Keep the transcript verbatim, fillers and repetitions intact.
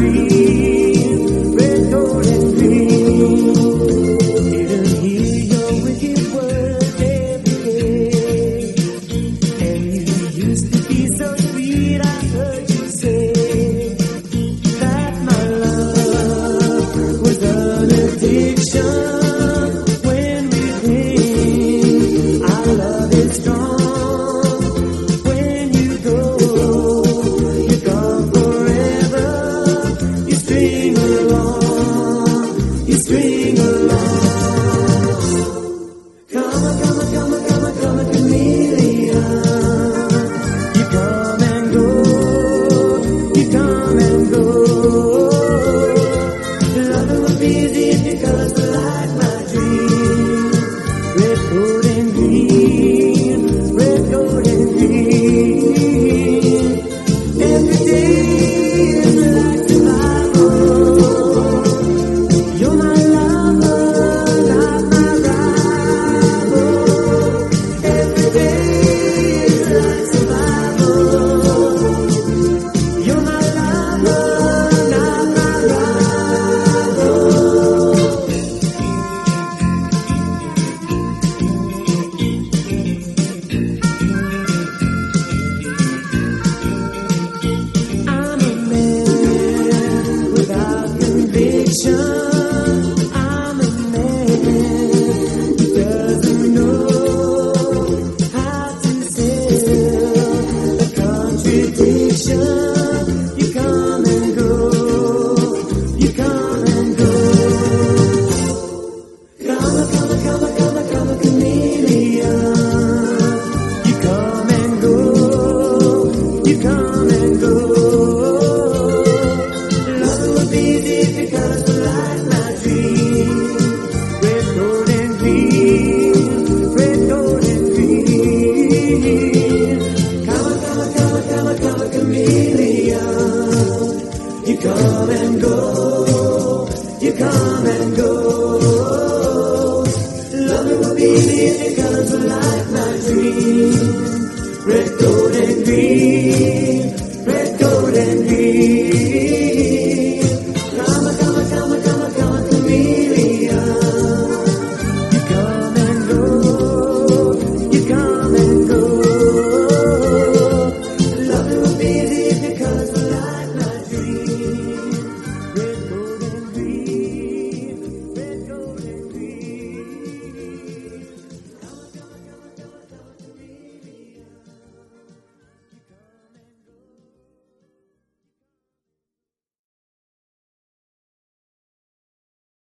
dream, red, gold, and green. Didn't hear your wicked words every day, and you used to be so sweet. I heard you say that my love was an addiction. When we think our love is strong, when you go, you're gone forever. You string along, you string along. Come on, come on, come on, come on, come on, chameleon. You come and go, you come and go. Love would be easy if your colors were like my dream. Red, gold, and green, red, gold, and green. Every day is like survival. You're my lover, not my rival. Every day is like survival. You're my lover, not my rival. I'm a man without conviction. I'm a man who doesn't know how to sell a contradiction. You come and go, you come and go. Come on, come on, come on, come on, come on, chameleon. You come and go, you come and go. Love would be easy if your colors were like my dream. Red, gold, and green, red, gold, and green. Come on, come on, come on, come on, come on, chameleon. You come and go, you come and go. Love would be easy if your colors were like my dream. Red, gold, and green,